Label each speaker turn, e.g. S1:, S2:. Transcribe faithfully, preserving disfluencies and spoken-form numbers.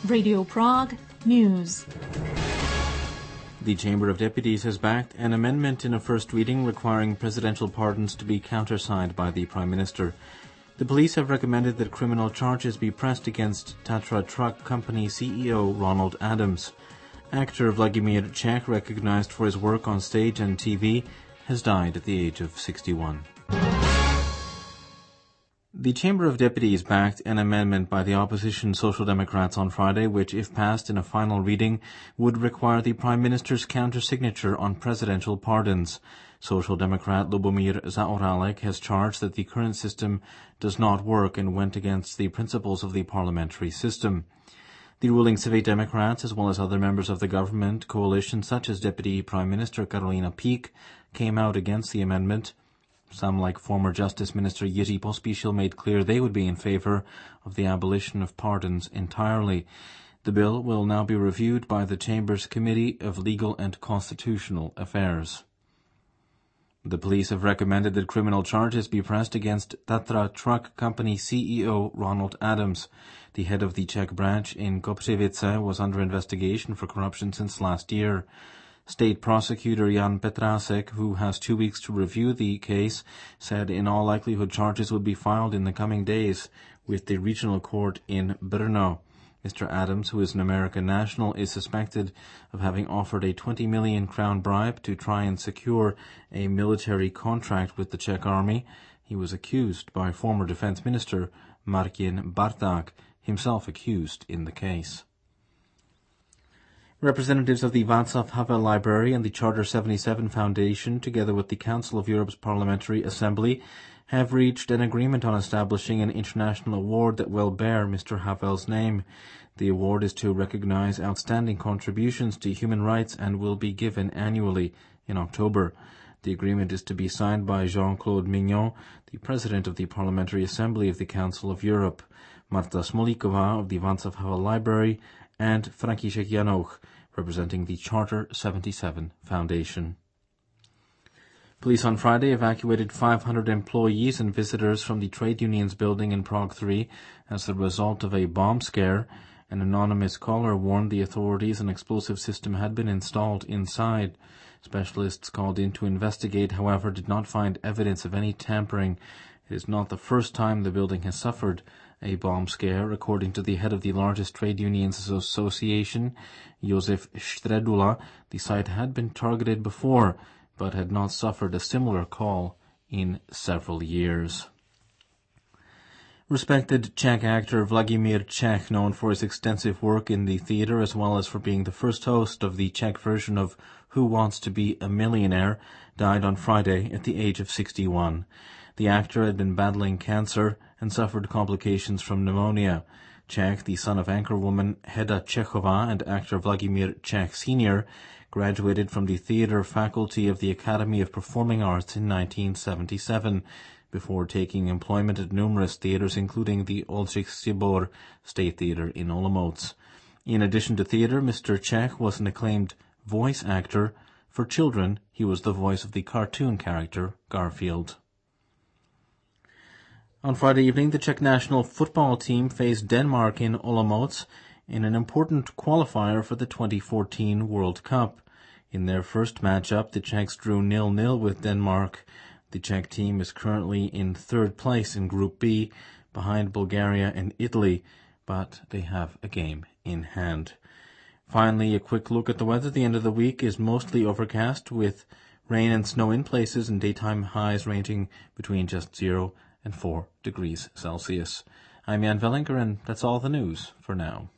S1: Radio Prague News.
S2: The Chamber of Deputies has backed an amendment in a first reading requiring presidential pardons to be countersigned by the Prime Minister. The police have recommended that criminal charges be pressed against Tatra Truck Company C E O Ronald Adams. Actor Vladimir Čech, recognized for his work on stage and T V, has died at the age of sixty-one. The Chamber of Deputies backed an amendment by the opposition Social Democrats on Friday, which, if passed in a final reading, would require the Prime Minister's counter-signature on presidential pardons. Social Democrat Lubomir Zaoralek has charged that the current system does not work and went against the principles of the parliamentary system. The ruling Civic Democrats, as well as other members of the government coalition, such as Deputy Prime Minister Karolina Pík, came out against the amendment. Some, like former Justice Minister Jiří Pospíšil, made clear they would be in favor of the abolition of pardons entirely. The bill will now be reviewed by the Chamber's Committee of Legal and Constitutional Affairs. The police have recommended that criminal charges be pressed against Tatra Truck Company C E O Ronald Adams. The head of the Czech branch in Kopřivice was under investigation for corruption since last year. State prosecutor Jan Petrásek, who has two weeks to review the case, said in all likelihood charges would be filed in the coming days with the regional court in Brno. Mister Adams, who is an American national, is suspected of having offered a twenty million crown bribe to try and secure a military contract with the Czech army. He was accused by former defense minister Martin Barták, himself accused in the case. Representatives of the Václav Havel Library and the Charter seventy-seven Foundation, together with the Council of Europe's Parliamentary Assembly, have reached an agreement on establishing an international award that will bear Mister Havel's name. The award is to recognize outstanding contributions to human rights and will be given annually in October. The agreement is to be signed by Jean-Claude Mignon, the President of the Parliamentary Assembly of the Council of Europe, Marta Smolíková of the Václav Havel Library, and František Janoch, representing the Charter seventy-seven Foundation. Police on Friday evacuated five hundred employees and visitors from the trade unions building in Prague three as the result of a bomb scare. An anonymous caller warned the authorities an explosive system had been installed inside. Specialists called in to investigate, however, did not find evidence of any tampering. It is not the first time the building has suffered a bomb scare. According to the head of the largest trade unions association, Josef Stredula, the site had been targeted before, but had not suffered a similar call in several years. Respected Czech actor Vladimir Čech, known for his extensive work in the theater as well as for being the first host of the Czech version of Who Wants to Be a Millionaire, died on Friday at the age of sixty-one. The actor had been battling cancer and suffered complications from pneumonia. Čech, the son of anchorwoman Heda Čechová and actor Vladimir Čech Senior, graduated from the theater faculty of the Academy of Performing Arts in nineteen seventy-seven, before taking employment at numerous theaters, including the Oldřich Sibor State Theater in Olomouc. In addition to theater, Mister Čech was an acclaimed voice actor. For children, he was the voice of the cartoon character Garfield. On Friday evening, the Czech national football team faced Denmark in Olomouc in an important qualifier for the twenty fourteen World Cup. In their first matchup, the Czechs drew nil nil with Denmark. The Czech team is currently in third place in Group B, behind Bulgaria and Italy, but they have a game in hand. Finally, a quick look at the weather. The end of the week is mostly overcast with rain and snow in places and daytime highs ranging between just zero and four degrees Celsius. I'm Jan Vellinger, and that's all the news for now.